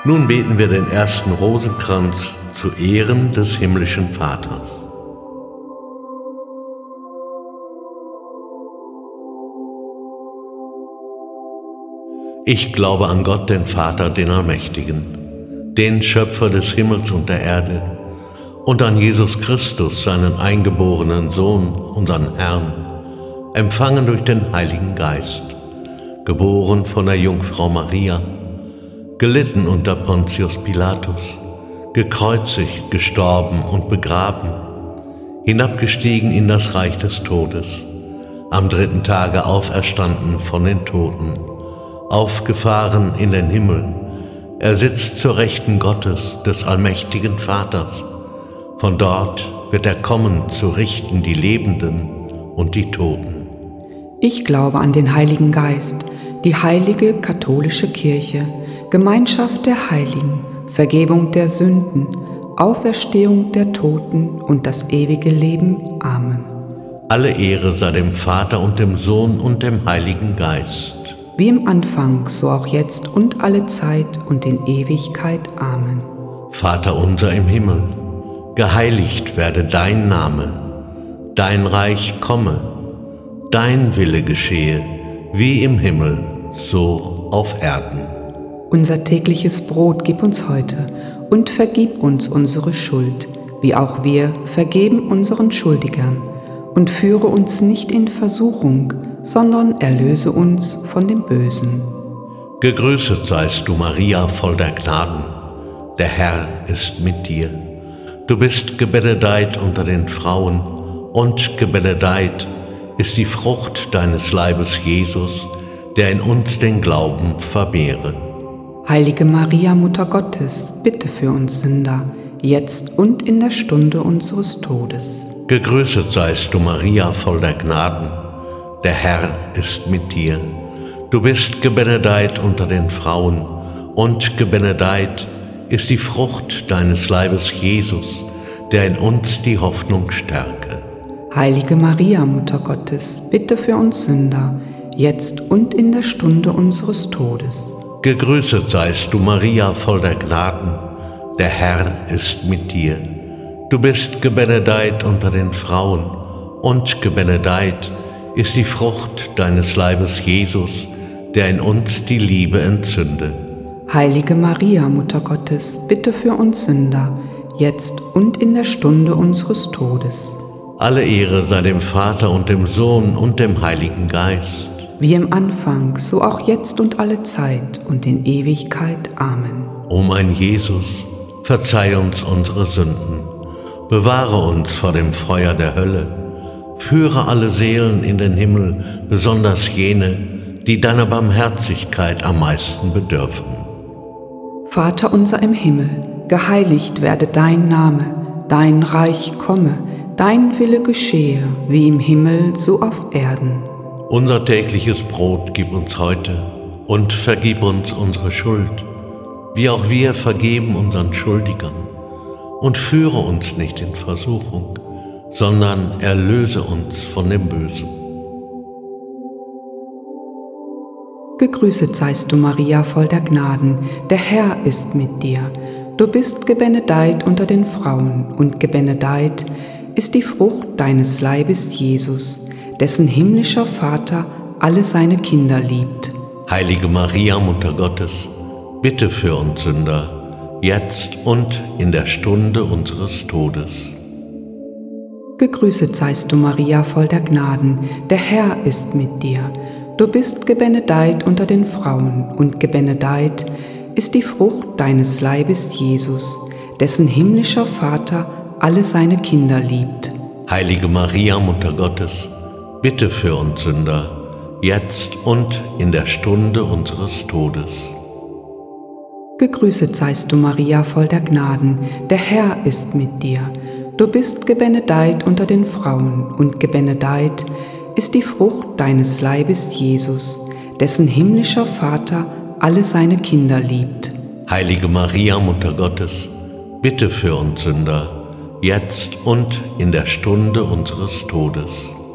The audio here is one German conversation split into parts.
Nun beten wir den ersten Rosenkranz zu Ehren des himmlischen Vaters. Ich glaube an Gott, den Vater, den Allmächtigen, den Schöpfer des Himmels und der Erde, und an Jesus Christus, seinen eingeborenen Sohn, unseren Herrn, empfangen durch den Heiligen Geist, geboren von der Jungfrau Maria, gelitten unter Pontius Pilatus, gekreuzigt, gestorben und begraben, hinabgestiegen in das Reich des Todes, am dritten Tage auferstanden von den Toten, aufgefahren in den Himmel, er sitzt zur Rechten Gottes, des allmächtigen Vaters. Von dort wird er kommen, zu richten die Lebenden und die Toten. Ich glaube an den Heiligen Geist, die heilige katholische Kirche, Gemeinschaft der Heiligen, Vergebung der Sünden, Auferstehung der Toten und das ewige Leben. Amen. Alle Ehre sei dem Vater und dem Sohn und dem Heiligen Geist. Wie im Anfang, so auch jetzt und alle Zeit und in Ewigkeit. Amen. Vater unser im Himmel, geheiligt werde dein Name, dein Reich komme, dein Wille geschehe, wie im Himmel, so auf Erden. Unser tägliches Brot gib uns heute und vergib uns unsere Schuld, wie auch wir vergeben unseren Schuldigern. Und führe uns nicht in Versuchung, sondern erlöse uns von dem Bösen. Gegrüßet seist du, Maria, voll der Gnaden. Der Herr ist mit dir. Du bist gebenedeit unter den Frauen, und gebenedeit ist die Frucht deines Leibes, Jesus, der in uns den Glauben vermehre. Heilige Maria, Mutter Gottes, bitte für uns Sünder, jetzt und in der Stunde unseres Todes. Gegrüßet seist du, Maria, voll der Gnaden. Der Herr ist mit dir. Du bist gebenedeit unter den Frauen, und gebenedeit ist die Frucht deines Leibes, Jesus, der in uns die Hoffnung stärke. Heilige Maria, Mutter Gottes, bitte für uns Sünder, jetzt und in der Stunde unseres Todes. Gegrüßet seist du, Maria, voll der Gnaden. Der Herr ist mit dir. Du bist gebenedeit unter den Frauen, und gebenedeit ist die Frucht deines Leibes, Jesus, der in uns die Liebe entzünde. Heilige Maria, Mutter Gottes, bitte für uns Sünder, jetzt und in der Stunde unseres Todes. Alle Ehre sei dem Vater und dem Sohn und dem Heiligen Geist. Wie im Anfang, so auch jetzt und alle Zeit und in Ewigkeit. Amen. O mein Jesus, verzeih uns unsere Sünden, bewahre uns vor dem Feuer der Hölle, führe alle Seelen in den Himmel, besonders jene, die deiner Barmherzigkeit am meisten bedürfen. Vater unser im Himmel, geheiligt werde dein Name, dein Reich komme, dein Wille geschehe, wie im Himmel, so auf Erden. Unser tägliches Brot gib uns heute und vergib uns unsere Schuld, wie auch wir vergeben unseren Schuldigern. Und führe uns nicht in Versuchung, sondern erlöse uns von dem Bösen. Gegrüßet seist du, Maria, voll der Gnaden, der Herr ist mit dir. Du bist gebenedeit unter den Frauen, und gebenedeit ist die Frucht deines Leibes, Jesus, dessen himmlischer Vater alle seine Kinder liebt. Heilige Maria, Mutter Gottes, bitte für uns Sünder, jetzt und in der Stunde unseres Todes. Gegrüßet seist du, Maria, voll der Gnaden, der Herr ist mit dir. Du bist gebenedeit unter den Frauen, und gebenedeit ist die Frucht deines Leibes, Jesus, dessen himmlischer Vater alle seine Kinder liebt. Heilige Maria, Mutter Gottes, bitte für uns Sünder, jetzt und in der Stunde unseres Todes. Gegrüßet seist du, Maria, voll der Gnaden, der Herr ist mit dir. Du bist gebenedeit unter den Frauen, und gebenedeit ist die Frucht deines Leibes, Jesus, dessen himmlischer Vater alle seine Kinder liebt. Heilige Maria, Mutter Gottes, bitte für uns Sünder, jetzt und in der Stunde unseres Todes.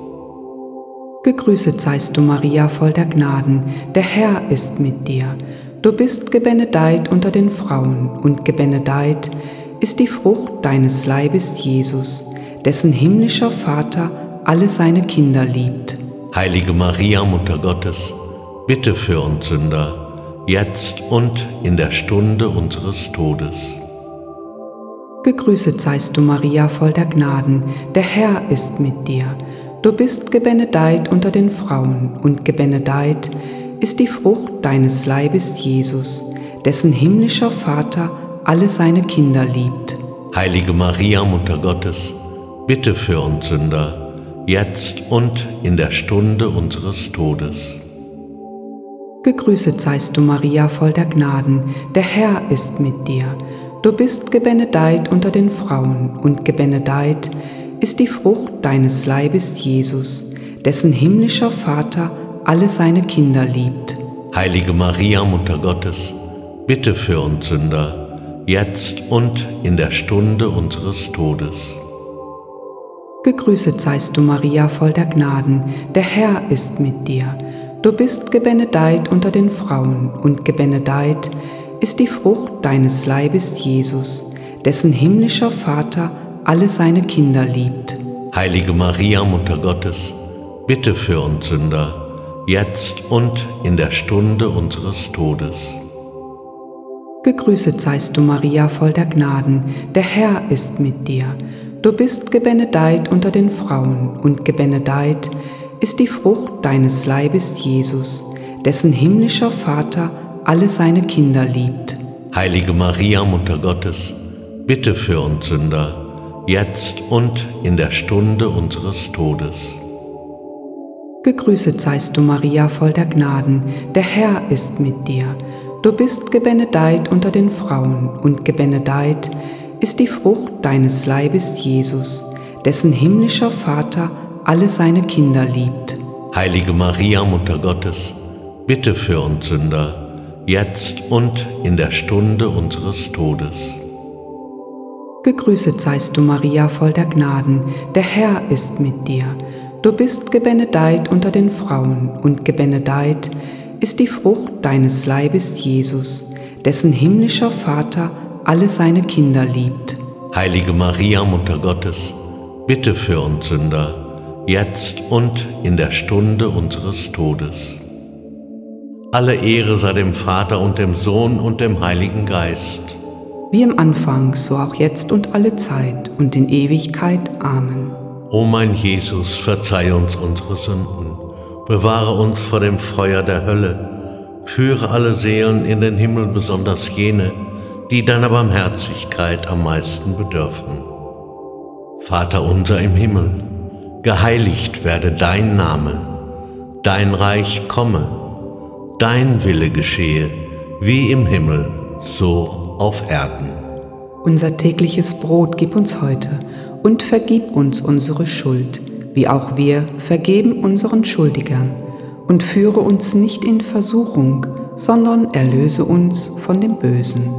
Gegrüßet seist du, Maria, voll der Gnaden, der Herr ist mit dir. Du bist gebenedeit unter den Frauen, und gebenedeit ist die Frucht deines Leibes, Jesus, dessen himmlischer Vater alle seine Kinder liebt. Heilige Maria, Mutter Gottes, bitte für uns Sünder, jetzt und in der Stunde unseres Todes. Gegrüßet seist du, Maria, voll der Gnaden, der Herr ist mit dir. Du bist gebenedeit unter den Frauen, und gebenedeit ist die Frucht deines Leibes, Jesus, dessen himmlischer Vater alle seine Kinder liebt. Heilige Maria, Mutter Gottes, bitte für uns Sünder, jetzt und in der Stunde unseres Todes. Gegrüßet seist du, Maria, voll der Gnaden, der Herr ist mit dir. Du bist gebenedeit unter den Frauen, und gebenedeit ist die Frucht deines Leibes, Jesus, dessen himmlischer Vater alle seine Kinder liebt. Heilige Maria, Mutter Gottes, bitte für uns Sünder, jetzt und in der Stunde unseres Todes. Gegrüßet seist du, Maria, voll der Gnaden, der Herr ist mit dir. Du bist gebenedeit unter den Frauen, und gebenedeit ist die Frucht deines Leibes, Jesus, dessen himmlischer Vater alle seine Kinder liebt. Heilige Maria, Mutter Gottes, bitte für uns Sünder, jetzt und in der Stunde unseres Todes. Gegrüßet seist du, Maria, voll der Gnaden, der Herr ist mit dir. Du bist gebenedeit unter den Frauen, und gebenedeit ist die Frucht deines Leibes, Jesus, dessen himmlischer Vater alle seine Kinder liebt. Heilige Maria, Mutter Gottes, bitte für uns Sünder, jetzt und in der Stunde unseres Todes. Gegrüßet seist du, Maria, voll der Gnaden, der Herr ist mit dir. Du bist gebenedeit unter den Frauen, und gebenedeit ist die Frucht deines Leibes, Jesus, dessen himmlischer Vater alle seine Kinder liebt. Heilige Maria, Mutter Gottes, bitte für uns Sünder, jetzt und in der Stunde unseres Todes. Gegrüßet seist du, Maria, voll der Gnaden, der Herr ist mit dir. Du bist gebenedeit unter den Frauen, und gebenedeit ist die Frucht deines Leibes, Jesus, dessen himmlischer Vater alle seine Kinder liebt. Heilige Maria, Mutter Gottes, bitte für uns Sünder, jetzt und in der Stunde unseres Todes. Alle Ehre sei dem Vater und dem Sohn und dem Heiligen Geist. Wie im Anfang, so auch jetzt und alle Zeit und in Ewigkeit. Amen. O mein Jesus, verzeih uns unsere Sünden, bewahre uns vor dem Feuer der Hölle, führe alle Seelen in den Himmel, besonders jene, die deiner Barmherzigkeit am meisten bedürfen. Vater unser im Himmel, geheiligt werde dein Name, dein Reich komme, dein Wille geschehe, wie im Himmel, so auf Erden. Unser tägliches Brot gib uns heute und vergib uns unsere Schuld, wie auch wir vergeben unseren Schuldigern. Und führe uns nicht in Versuchung, sondern erlöse uns von dem Bösen.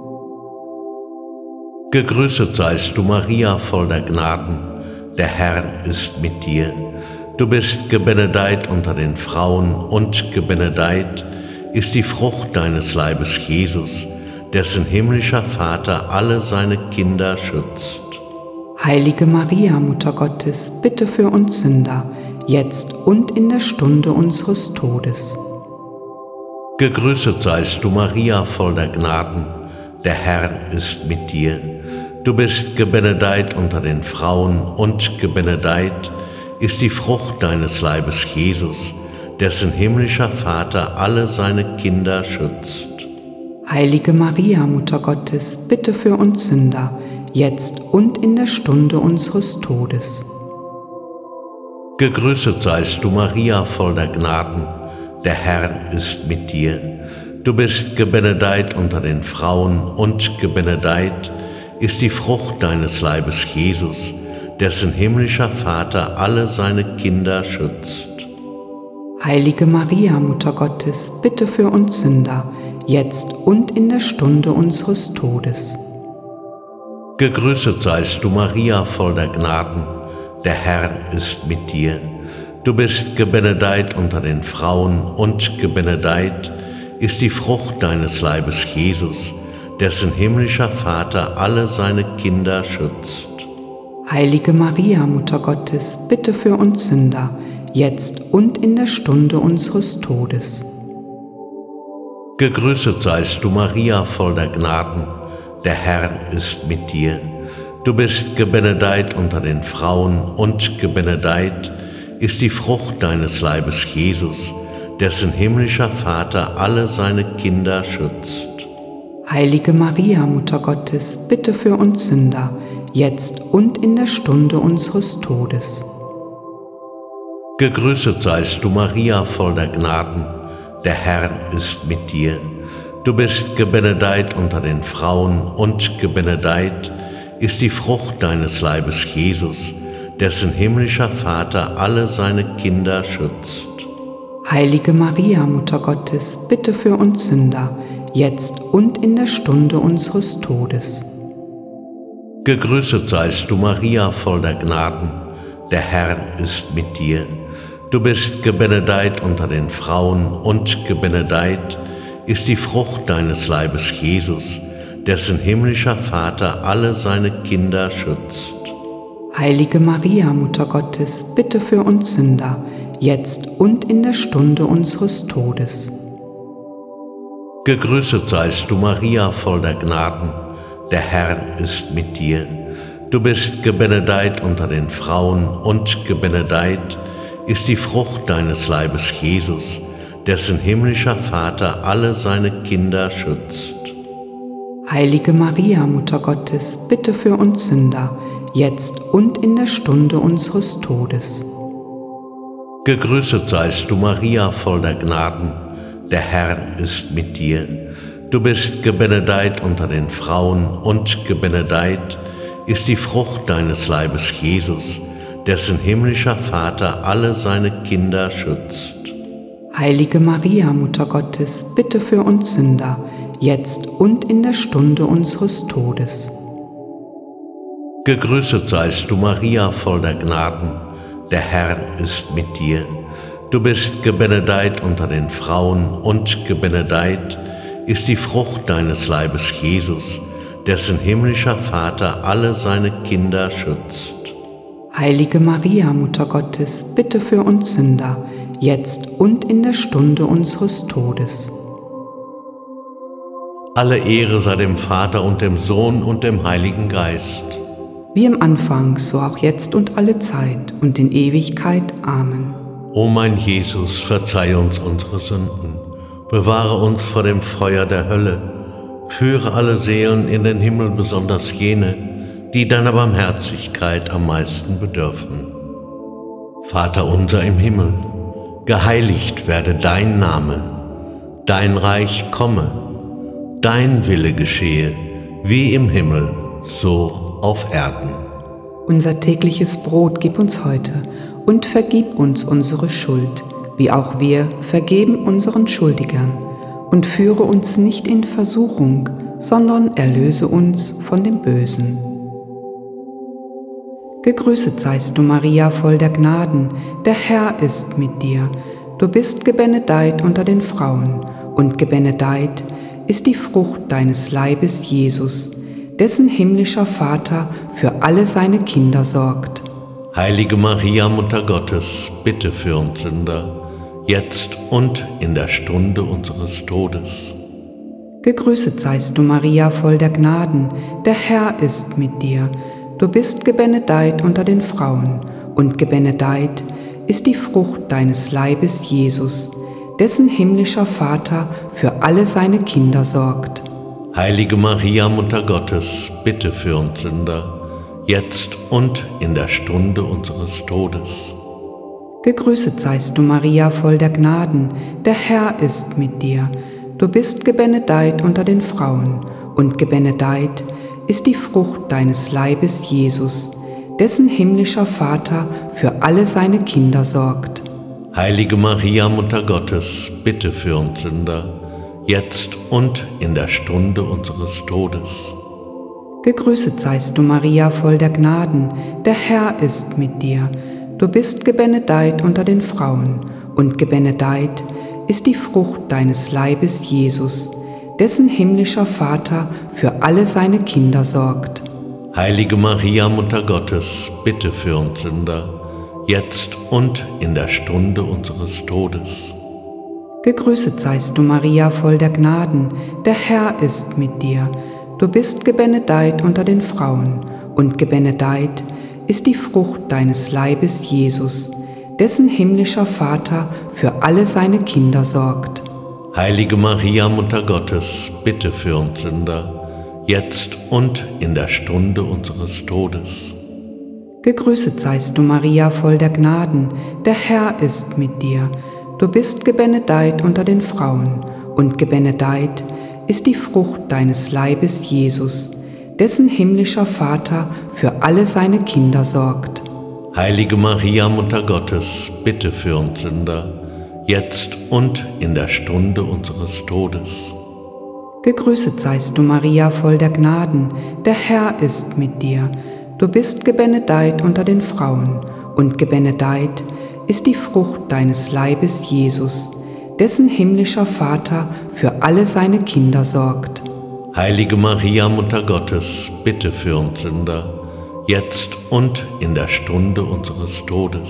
Gegrüßet seist du, Maria, voll der Gnaden, der Herr ist mit dir. Du bist gebenedeit unter den Frauen, und gebenedeit ist die Frucht deines Leibes, Jesus, dessen himmlischer Vater alle seine Kinder schützt. Heilige Maria, Mutter Gottes, bitte für uns Sünder, jetzt und in der Stunde unseres Todes. Gegrüßet seist du, Maria, voll der Gnaden, der Herr ist mit dir. Du bist gebenedeit unter den Frauen, und gebenedeit ist die Frucht deines Leibes, Jesus, dessen himmlischer Vater alle seine Kinder schützt. Heilige Maria, Mutter Gottes, bitte für uns Sünder, jetzt und in der Stunde unseres Todes. Gegrüßet seist du, Maria, voll der Gnaden, der Herr ist mit dir. Du bist gebenedeit unter den Frauen, und gebenedeit ist die Frucht deines Leibes, Jesus, dessen himmlischer Vater alle seine Kinder schützt. Heilige Maria, Mutter Gottes, bitte für uns Sünder, jetzt und in der Stunde unseres Todes. Gegrüßet seist du, Maria, voll der Gnaden, der Herr ist mit dir. Du bist gebenedeit unter den Frauen, und gebenedeit ist die Frucht deines Leibes, Jesus, dessen himmlischer Vater alle seine Kinder schützt. Heilige Maria, Mutter Gottes, bitte für uns Sünder, jetzt und in der Stunde unseres Todes. Gegrüßet seist du, Maria, voll der Gnaden, der Herr ist mit dir. Du bist gebenedeit unter den Frauen und gebenedeit ist die Frucht deines Leibes, Jesus, dessen himmlischer Vater alle seine Kinder schützt. Heilige Maria, Mutter Gottes, bitte für uns Sünder, jetzt und in der Stunde unseres Todes. Gegrüßet seist du, Maria, voll der Gnaden, der Herr ist mit dir. Du bist gebenedeit unter den Frauen und gebenedeit ist die Frucht deines Leibes, Jesus, dessen himmlischer Vater alle seine Kinder schützt. Heilige Maria, Mutter Gottes, bitte für uns Sünder, jetzt und in der Stunde unseres Todes. Gegrüßet seist du, Maria, voll der Gnaden, der Herr ist mit dir. Du bist gebenedeit unter den Frauen und gebenedeit ist die Frucht deines Leibes, Jesus, dessen himmlischer Vater alle seine Kinder schützt. Heilige Maria, Mutter Gottes, bitte für uns Sünder, jetzt und in der Stunde unseres Todes. Gegrüßet seist du, Maria, voll der Gnaden, der Herr ist mit dir. Du bist gebenedeit unter den Frauen und gebenedeit ist die Frucht deines Leibes, Jesus, dessen himmlischer Vater alle seine Kinder schützt. Heilige Maria, Mutter Gottes, bitte für uns Sünder, jetzt und in der Stunde unseres Todes. Gegrüßet seist du, Maria, voll der Gnaden, der Herr ist mit dir. Du bist gebenedeit unter den Frauen und gebenedeit ist die Frucht deines Leibes, Jesus, dessen himmlischer Vater alle seine Kinder schützt. Heilige Maria, Mutter Gottes, bitte für uns Sünder, jetzt und in der Stunde unseres Todes. Gegrüßet seist du, Maria, voll der Gnaden, der Herr ist mit dir. Du bist gebenedeit unter den Frauen und gebenedeit ist die Frucht deines Leibes, Jesus, dessen himmlischer Vater alle seine Kinder schützt. Heilige Maria, Mutter Gottes, bitte für uns Sünder, jetzt und in der Stunde unseres Todes. Alle Ehre sei dem Vater und dem Sohn und dem Heiligen Geist. Wie im Anfang, so auch jetzt und alle Zeit und in Ewigkeit. Amen. O mein Jesus, verzeih uns unsere Sünden, bewahre uns vor dem Feuer der Hölle, führe alle Seelen in den Himmel, besonders jene, die deiner Barmherzigkeit am meisten bedürfen. Vater unser im Himmel, geheiligt werde dein Name, dein Reich komme, dein Wille geschehe, wie im Himmel, so auf Erden. Unser tägliches Brot gib uns heute und vergib uns unsere Schuld, wie auch wir vergeben unseren Schuldigern. Und führe uns nicht in Versuchung, sondern erlöse uns von dem Bösen. Gegrüßet seist du, Maria, voll der Gnaden, der Herr ist mit dir. Du bist gebenedeit unter den Frauen, und gebenedeit ist die Frucht deines Leibes, Jesus, dessen himmlischer Vater für alle seine Kinder sorgt. Heilige Maria, Mutter Gottes, bitte für uns Sünder, jetzt und in der Stunde unseres Todes. Gegrüßet seist du, Maria, voll der Gnaden, der Herr ist mit dir. Du bist gebenedeit unter den Frauen, und gebenedeit ist die Frucht deines Leibes, Jesus, dessen himmlischer Vater für alle seine Kinder sorgt. Heilige Maria, Mutter Gottes, bitte für uns Sünder, jetzt und in der Stunde unseres Todes. Gegrüßet seist du, Maria, voll der Gnaden, der Herr ist mit dir. Du bist gebenedeit unter den Frauen, und gebenedeit ist die Frucht deines Leibes, Jesus, dessen himmlischer Vater für alle seine Kinder sorgt. Heilige Maria, Mutter Gottes, bitte für uns Sünder, jetzt und in der Stunde unseres Todes. Gegrüßet seist du, Maria, voll der Gnaden, der Herr ist mit dir. Du bist gebenedeit unter den Frauen, und gebenedeit ist die Frucht deines Leibes, Jesus, dessen himmlischer Vater für alle seine Kinder sorgt. Heilige Maria, Mutter Gottes, bitte für uns Sünder, jetzt und in der Stunde unseres Todes. Gegrüßet seist du, Maria, voll der Gnaden, der Herr ist mit dir. Du bist gebenedeit unter den Frauen, und gebenedeit ist die Frucht deines Leibes, Jesus, dessen himmlischer Vater für alle seine Kinder sorgt. Heilige Maria, Mutter Gottes, bitte für uns Sünder, jetzt und in der Stunde unseres Todes. Gegrüßet seist du, Maria, voll der Gnaden, der Herr ist mit dir. Du bist gebenedeit unter den Frauen, und gebenedeit ist die Frucht deines Leibes, Jesus, dessen himmlischer Vater für alle seine Kinder sorgt. Heilige Maria, Mutter Gottes, bitte für uns Sünder, jetzt und in der Stunde unseres Todes. Gegrüßet seist du, Maria, voll der Gnaden, der Herr ist mit dir. Du bist gebenedeit unter den Frauen, und gebenedeit ist die Frucht deines Leibes, Jesus, dessen himmlischer Vater für alle seine Kinder sorgt. Heilige Maria, Mutter Gottes, bitte für uns Sünder, jetzt und in der Stunde unseres Todes.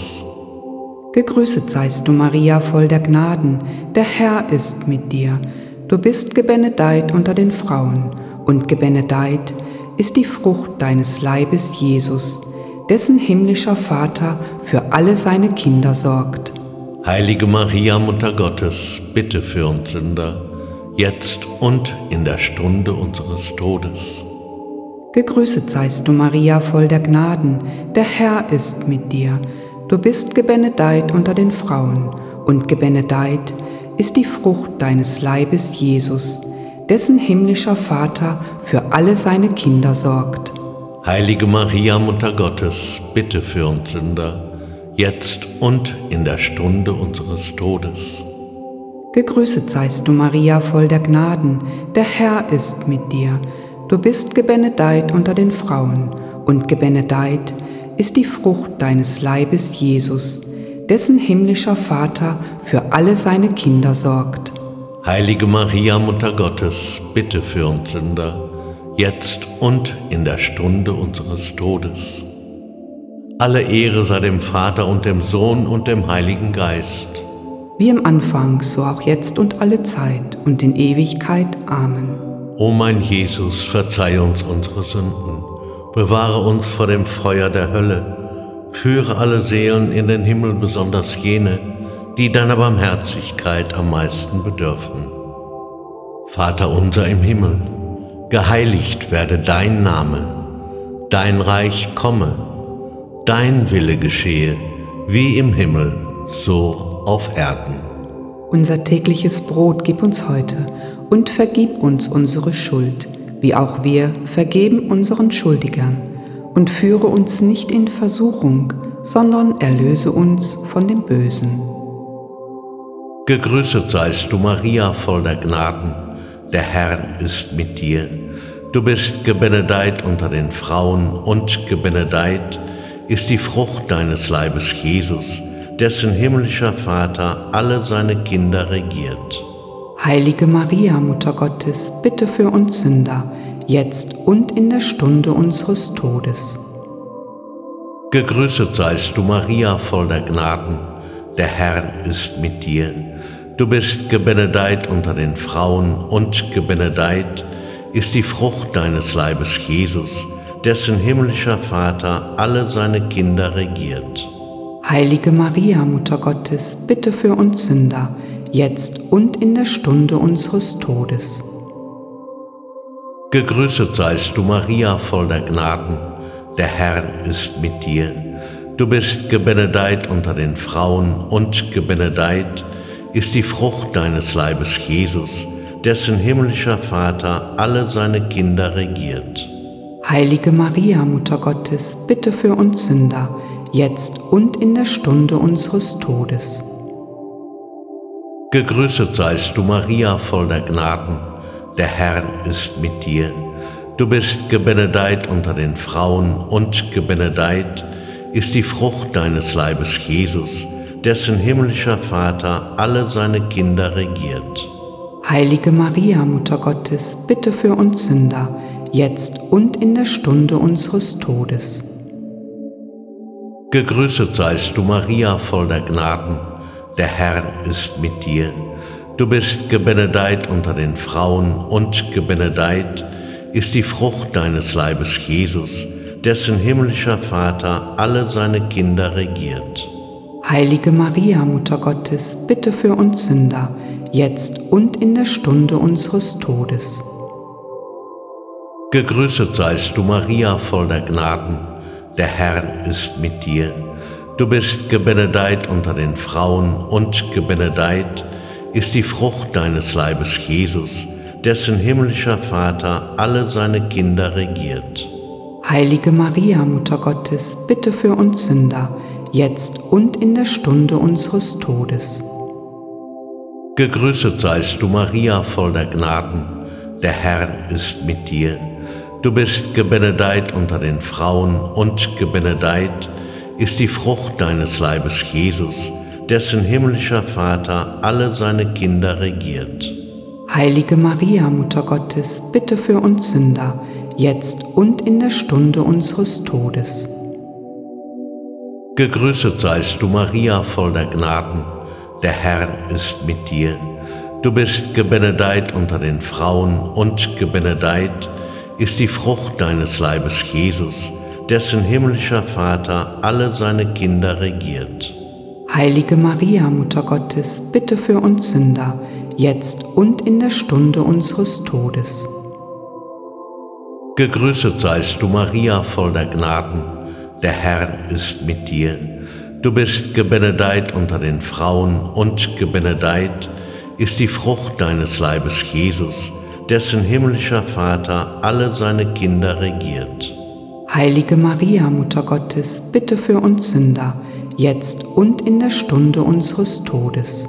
Gegrüßet seist du, Maria, voll der Gnaden, der Herr ist mit dir. Du bist gebenedeit unter den Frauen, und gebenedeit ist die Frucht deines Leibes, Jesus, dessen himmlischer Vater für alle seine Kinder sorgt. Heilige Maria, Mutter Gottes, bitte für uns Sünder, jetzt und in der Stunde unseres Todes. Gegrüßet seist du, Maria, voll der Gnaden, der Herr ist mit dir. Du bist gebenedeit unter den Frauen, und gebenedeit ist die Frucht deines Leibes, Jesus, dessen himmlischer Vater für alle seine Kinder sorgt. Heilige Maria, Mutter Gottes, bitte für uns Sünder, jetzt und in der Stunde unseres Todes. Gegrüßet seist du, Maria, voll der Gnaden, der Herr ist mit dir. Du bist gebenedeit unter den Frauen, und gebenedeit ist die Frucht deines Leibes, Jesus, dessen himmlischer Vater für alle seine Kinder sorgt. Heilige Maria, Mutter Gottes, bitte für uns Sünder, jetzt und in der Stunde unseres Todes. Alle Ehre sei dem Vater und dem Sohn und dem Heiligen Geist. Wie im Anfang, so auch jetzt und alle Zeit und in Ewigkeit. Amen. O mein Jesus, verzeih uns unsere Sünden, bewahre uns vor dem Feuer der Hölle, führe alle Seelen in den Himmel, besonders jene, die deiner Barmherzigkeit am meisten bedürfen. Vater unser im Himmel, geheiligt werde dein Name, dein Reich komme, dein Wille geschehe, wie im Himmel, so auf Erden. Unser tägliches Brot gib uns heute und vergib uns unsere Schuld, wie auch wir vergeben unseren Schuldigern. Und führe uns nicht in Versuchung, sondern erlöse uns von dem Bösen. Gegrüßet seist du, Maria, voll der Gnaden, der Herr ist mit dir. Du bist gebenedeit unter den Frauen, und gebenedeit ist die Frucht deines Leibes, Jesus, dessen himmlischer Vater alle seine Kinder regiert. Heilige Maria, Mutter Gottes, bitte für uns Sünder, jetzt und in der Stunde unseres Todes. Gegrüßet seist du, Maria, voll der Gnaden, der Herr ist mit dir. Du bist gebenedeit unter den Frauen, und gebenedeit ist die Frucht deines Leibes, Jesus, dessen himmlischer Vater alle seine Kinder regiert. Heilige Maria, Mutter Gottes, bitte für uns Sünder, jetzt und in der Stunde unseres Todes. Gegrüßet seist du, Maria, voll der Gnaden, der Herr ist mit dir. Du bist gebenedeit unter den Frauen, und gebenedeit ist die Frucht deines Leibes, Jesus, dessen himmlischer Vater alle seine Kinder regiert. Heilige Maria, Mutter Gottes, bitte für uns Sünder, jetzt und in der Stunde unseres Todes. Gegrüßet seist du, Maria, voll der Gnaden, der Herr ist mit dir. Du bist gebenedeit unter den Frauen, und gebenedeit ist die Frucht deines Leibes, Jesus, dessen himmlischer Vater alle seine Kinder regiert. Heilige Maria, Mutter Gottes, bitte für uns Sünder, jetzt und in der Stunde unseres Todes. Gegrüßet seist du, Maria, voll der Gnaden, der Herr ist mit dir. Du bist gebenedeit unter den Frauen und gebenedeit ist die Frucht deines Leibes, Jesus, dessen himmlischer Vater alle seine Kinder regiert. Heilige Maria, Mutter Gottes, bitte für uns Sünder, jetzt und in der Stunde unseres Todes. Gegrüßet seist du, Maria, voll der Gnaden, der Herr ist mit dir. Du bist gebenedeit unter den Frauen und gebenedeit ist die Frucht deines Leibes, Jesus, dessen himmlischer Vater alle seine Kinder regiert. Heilige Maria, Mutter Gottes, bitte für uns Sünder, jetzt und in der Stunde unseres Todes. Gegrüßet seist du, Maria, voll der Gnaden, der Herr ist mit dir. Du bist gebenedeit unter den Frauen und gebenedeit ist die Frucht deines Leibes, Jesus, dessen himmlischer Vater alle seine Kinder regiert. Heilige Maria, Mutter Gottes, bitte für uns Sünder, jetzt und in der Stunde unseres Todes. Gegrüßet seist du, Maria, voll der Gnaden, der Herr ist mit dir. Du bist gebenedeit unter den Frauen und gebenedeit ist die Frucht deines Leibes, Jesus, dessen himmlischer Vater alle seine Kinder regiert. Heilige Maria, Mutter Gottes, bitte für uns Sünder, jetzt und in der Stunde unseres Todes. Gegrüßet seist du, Maria, voll der Gnaden, der Herr ist mit dir. Du bist gebenedeit unter den Frauen und gebenedeit ist die Frucht deines Leibes, Jesus, dessen himmlischer Vater alle seine Kinder regiert. Heilige Maria, Mutter Gottes, bitte für uns Sünder, jetzt und in der Stunde unseres Todes.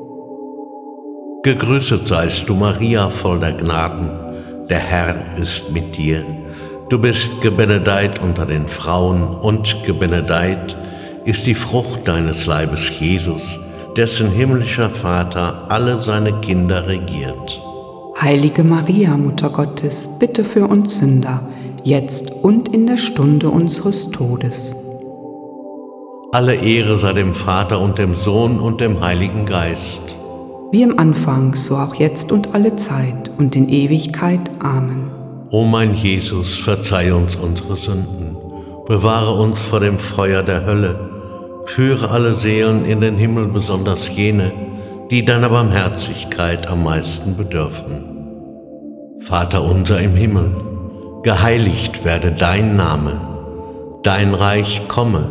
Gegrüßet seist du, Maria, voll der Gnaden, der Herr ist mit dir. Du bist gebenedeit unter den Frauen und gebenedeit ist die Frucht deines Leibes, Jesus, dessen himmlischer Vater alle seine Kinder regiert. Heilige Maria, Mutter Gottes, bitte für uns Sünder, jetzt und in der Stunde unseres Todes. Alle Ehre sei dem Vater und dem Sohn und dem Heiligen Geist. Wie im Anfang, so auch jetzt und alle Zeit und in Ewigkeit. Amen. O mein Jesus, verzeih uns unsere Sünden, bewahre uns vor dem Feuer der Hölle, führe alle Seelen in den Himmel, besonders jene, die deiner Barmherzigkeit am meisten bedürfen. Vater unser im Himmel, geheiligt werde dein Name, dein Reich komme,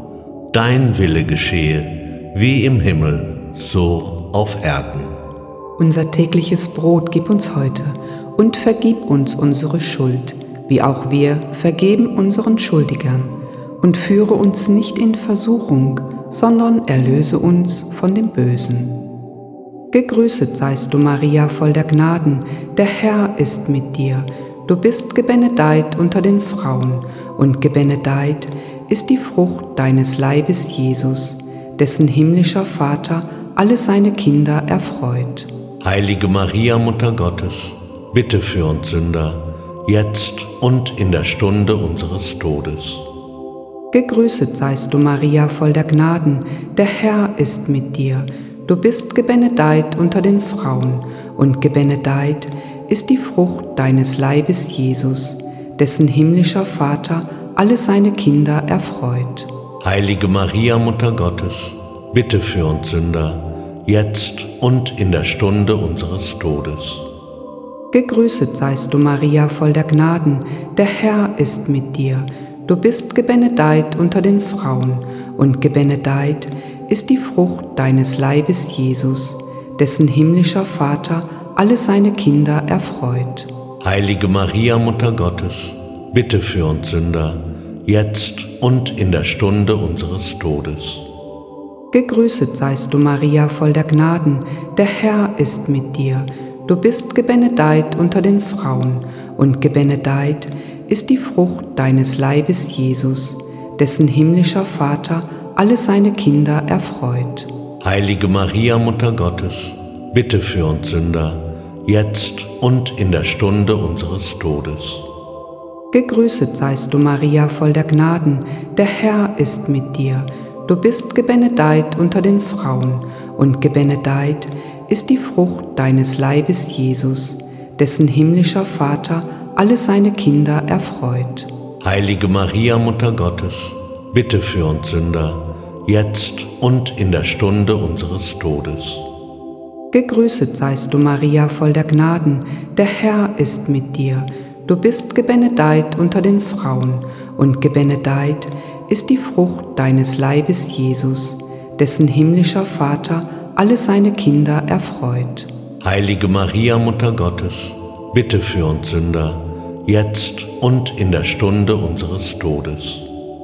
dein Wille geschehe, wie im Himmel, so auf Erden. Unser tägliches Brot gib uns heute und vergib uns unsere Schuld, wie auch wir vergeben unseren Schuldigern. Und führe uns nicht in Versuchung, sondern erlöse uns von dem Bösen. Gegrüßet seist du, Maria, voll der Gnaden, der Herr ist mit dir. Du bist gebenedeit unter den Frauen, und gebenedeit ist die Frucht deines Leibes, Jesus, dessen himmlischer Vater alle seine Kinder erfreut. Heilige Maria, Mutter Gottes, bitte für uns Sünder, jetzt und in der Stunde unseres Todes. Gegrüßet seist du, Maria, voll der Gnaden, der Herr ist mit dir. Du bist gebenedeit unter den Frauen, und gebenedeit ist die Frucht deines Leibes, Jesus, dessen himmlischer Vater alle seine Kinder erfreut. Heilige Maria, Mutter Gottes, bitte für uns Sünder, jetzt und in der Stunde unseres Todes. Gegrüßet seist du, Maria, voll der Gnaden, der Herr ist mit dir. Du bist gebenedeit unter den Frauen, und gebenedeit ist die Frucht deines Leibes, Jesus, dessen himmlischer Vater alle seine Kinder erfreut. Heilige Maria, Mutter Gottes, bitte für uns Sünder, jetzt und in der Stunde unseres Todes. Gegrüßet seist du, Maria, voll der Gnaden, der Herr ist mit dir. Du bist gebenedeit unter den Frauen, und gebenedeit ist die Frucht deines Leibes, Jesus, dessen himmlischer Vater alle seine Kinder erfreut. Heilige Maria, Mutter Gottes, bitte für uns Sünder, jetzt und in der Stunde unseres Todes. Gegrüßet seist du, Maria, voll der Gnaden, der Herr ist mit dir. Du bist gebenedeit unter den Frauen, und gebenedeit ist die Frucht deines Leibes, Jesus, dessen himmlischer Vater alle seine Kinder erfreut. Heilige Maria, Mutter Gottes, bitte für uns Sünder, jetzt und in der Stunde unseres Todes. Gegrüßet seist du, Maria, voll der Gnaden, der Herr ist mit dir. Du bist gebenedeit unter den Frauen, und gebenedeit ist die Frucht deines Leibes, Jesus, dessen himmlischer Vater alle seine Kinder erfreut. Heilige Maria, Mutter Gottes, bitte für uns Sünder, jetzt und in der Stunde unseres Todes.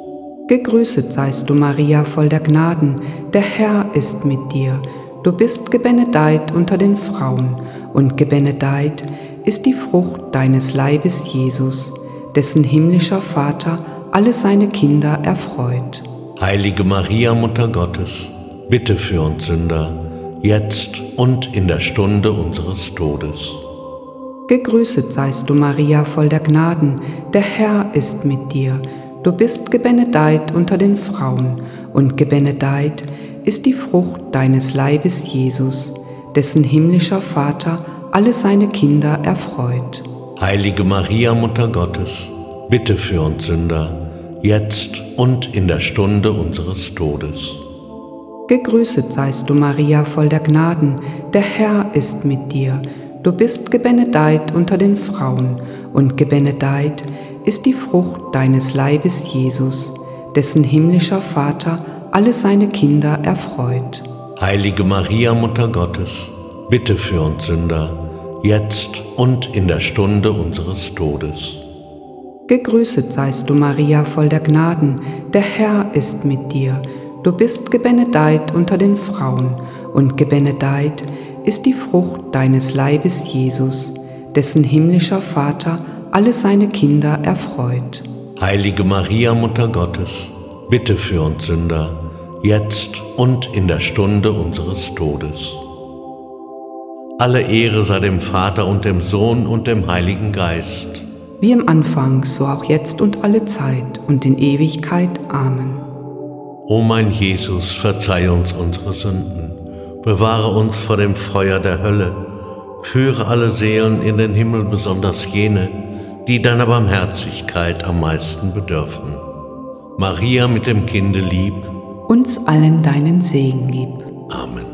Gegrüßet seist du, Maria, voll der Gnaden, der Herr ist mit dir. Du bist gebenedeit unter den Frauen, und gebenedeit ist die Frucht deines Leibes, Jesus, dessen himmlischer Vater alle seine Kinder erfreut. Heilige Maria, Mutter Gottes, bitte für uns Sünder, jetzt und in der Stunde unseres Todes. Gegrüßet seist du, Maria, voll der Gnaden, der Herr ist mit dir. Du bist gebenedeit unter den Frauen, und gebenedeit ist die Frucht deines Leibes, Jesus, dessen himmlischer Vater alle seine Kinder erfreut. Heilige Maria, Mutter Gottes, bitte für uns Sünder, jetzt und in der Stunde unseres Todes. Gegrüßet seist du, Maria, voll der Gnaden, der Herr ist mit dir. Du bist gebenedeit unter den Frauen, und gebenedeit ist die Frucht deines Leibes, Jesus, dessen himmlischer Vater alle seine Kinder erfreut. Heilige Maria, Mutter Gottes, bitte für uns Sünder, jetzt und in der Stunde unseres Todes. Gegrüßet seist du, Maria, voll der Gnaden, der Herr ist mit dir. Du bist gebenedeit unter den Frauen, und gebenedeit ist die Frucht deines Leibes, Jesus, dessen himmlischer Vater alle seine Kinder erfreut. Heilige Maria, Mutter Gottes, bitte für uns Sünder, jetzt und in der Stunde unseres Todes. Alle Ehre sei dem Vater und dem Sohn und dem Heiligen Geist. Wie im Anfang, so auch jetzt und alle Zeit und in Ewigkeit. Amen. O mein Jesus, verzeih uns unsere Sünden, bewahre uns vor dem Feuer der Hölle, führe alle Seelen in den Himmel, besonders jene, die deiner Barmherzigkeit am meisten bedürfen. Maria mit dem Kinde lieb, uns allen deinen Segen gib. Amen.